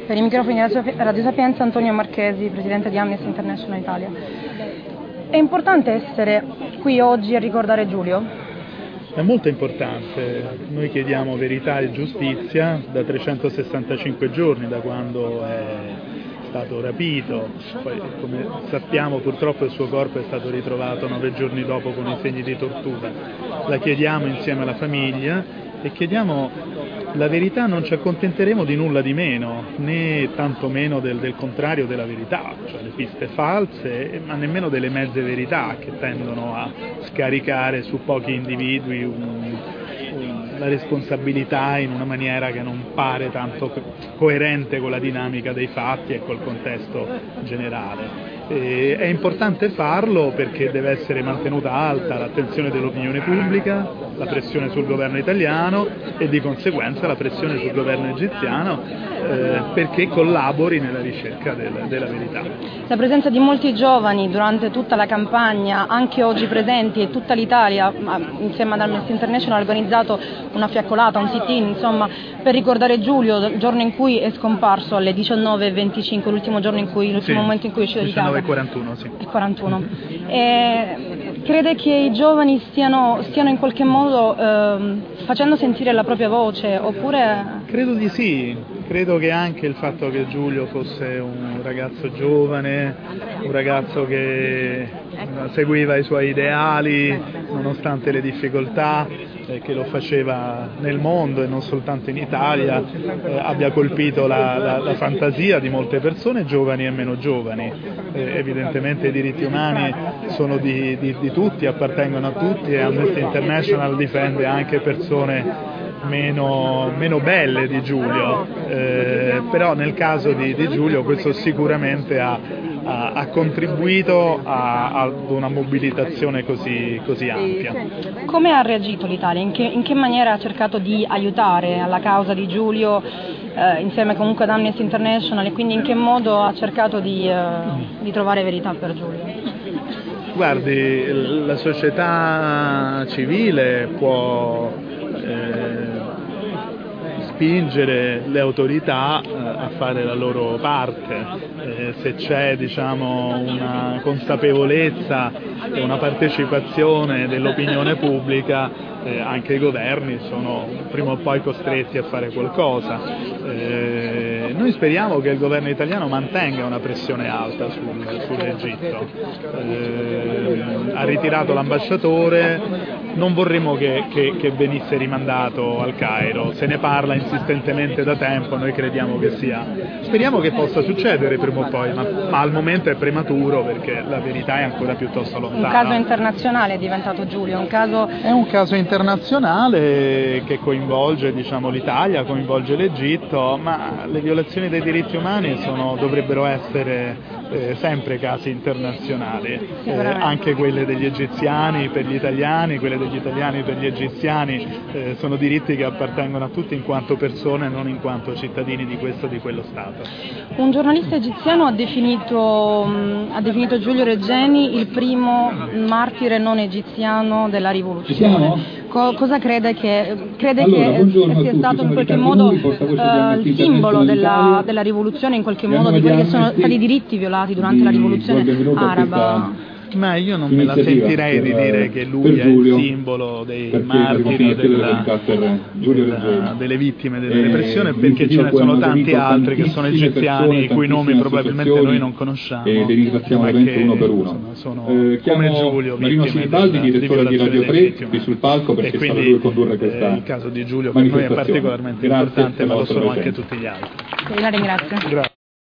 Per i microfoni di Radio Sapienza, Antonio Marchesi, presidente di Amnesty International Italia. È importante essere qui oggi a ricordare Giulio? È molto importante. Noi chiediamo verità e giustizia da 365 giorni, da quando è stato rapito. Poi, come sappiamo, purtroppo il suo corpo è stato ritrovato 9 giorni dopo con i segni di tortura. La chiediamo insieme alla famiglia e chiediamo la verità. Non ci accontenteremo di nulla di meno, né tantomeno del contrario della verità, cioè le piste false, ma nemmeno delle mezze verità che tendono a scaricare su pochi individui la responsabilità in una maniera che non pare tanto coerente con la dinamica dei fatti e col contesto generale. È importante farlo perché deve essere mantenuta alta l'attenzione dell'opinione pubblica, la pressione sul governo italiano e di conseguenza la pressione sul governo egiziano perché collabori nella ricerca della verità. La presenza di molti giovani durante tutta la campagna, anche oggi presenti, e tutta l'Italia insieme ad Amnesty International ha organizzato una fiaccolata, un sit-in, insomma, per ricordare Giulio, il giorno in cui è scomparso alle 19:25, l'ultimo momento in cui è uscito di casa. 19:41, sì. Il 41. Crede che i giovani stiano in qualche modo facendo sentire la propria voce, oppure? Credo di sì. Credo che anche il fatto che Giulio fosse un ragazzo giovane, un ragazzo che seguiva i suoi ideali nonostante le difficoltà, che lo faceva nel mondo e non soltanto in Italia, abbia colpito la fantasia di molte persone, giovani e meno giovani. Evidentemente i diritti umani sono di tutti, appartengono a tutti e Amnesty International difende anche persone meno belle di Giulio, però nel caso di Giulio questo sicuramente ha contribuito ad una mobilitazione così ampia. Come ha reagito l'Italia? In che maniera ha cercato di aiutare alla causa di Giulio insieme comunque ad Amnesty International, e quindi in che modo ha cercato di trovare verità per Giulio? Guardi, la società civile può spingere le autorità a fare la loro parte, se c'è una consapevolezza e una partecipazione dell'opinione pubblica, anche i governi sono prima o poi costretti a fare qualcosa. Noi speriamo che il governo italiano mantenga una pressione alta sull'Egitto. Ha ritirato l'ambasciatore, non vorremmo che venisse rimandato al Cairo, se ne parla insistentemente da tempo, noi crediamo che speriamo che possa succedere prima o poi, ma al momento è prematuro perché la verità è ancora piuttosto lontana. Un caso internazionale è diventato Giulio, È un caso internazionale che coinvolge l'Italia, coinvolge l'Egitto, ma le violazioni dei diritti umani dovrebbero essere sempre casi internazionali, anche quelle degli egiziani per gli italiani, quelle degli italiani per gli egiziani, sono diritti che appartengono a tutti in quanto persone, non in quanto cittadini di questo o di quello Stato. Un giornalista egiziano ha definito Giulio Regeni il primo martire non egiziano della rivoluzione. Cosa crede che sia stato in qualche modo il simbolo della rivoluzione, in qualche modo di quelli che sono stati i diritti violati durante la rivoluzione araba? Ma io non me la sentirei di dire che lui è il simbolo dei martiri delle vittime della repressione, perché ce ne sono tanti altri che sono egiziani, i cui nomi probabilmente noi non conosciamo, e li ringraziamo veramente uno per uno. Sono come Giulio, Marino Sinibaldi, direttore di Radio 3, qui sul palco, perché sarà lui a condurre questa il caso di Giulio per noi è particolarmente importante, ma lo sono anche tutti gli altri. La ringrazio. Grazie.